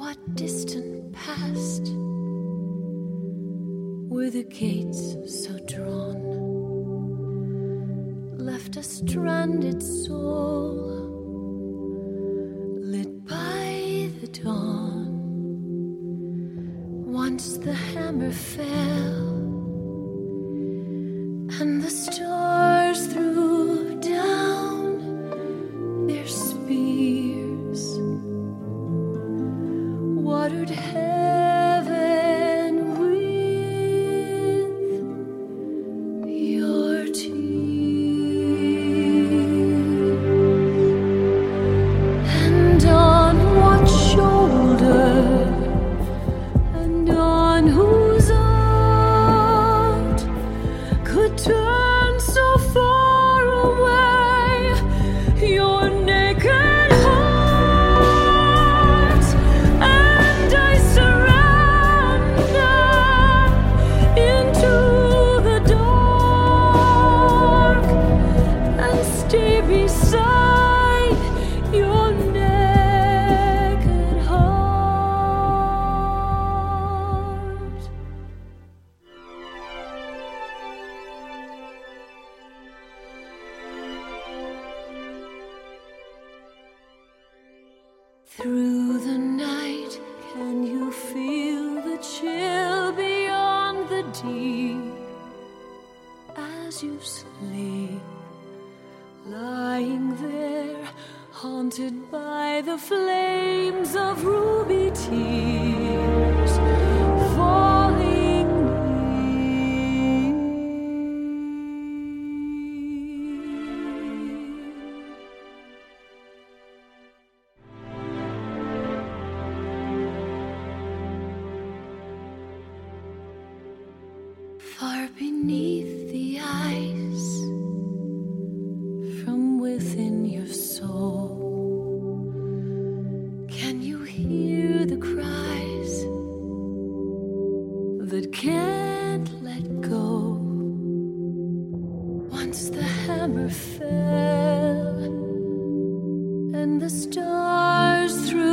what distant past were the gates so drawn, left a stranded soul lit by the dawn. Once the hammer fell and the stars threw down their spears, watered heaven with your tears. And on what shoulder and on whose art could turn so far away your naked heart? And I surrender into the dark and stay beside your naked heart. Through the night, can you feel the chill beyond the deep as you sleep, lying there, haunted by the flames of ruby tears falling near? Far beneath the ice, from within your soul, can you hear the cries that can't let go? Once the hammer fell and the stars threw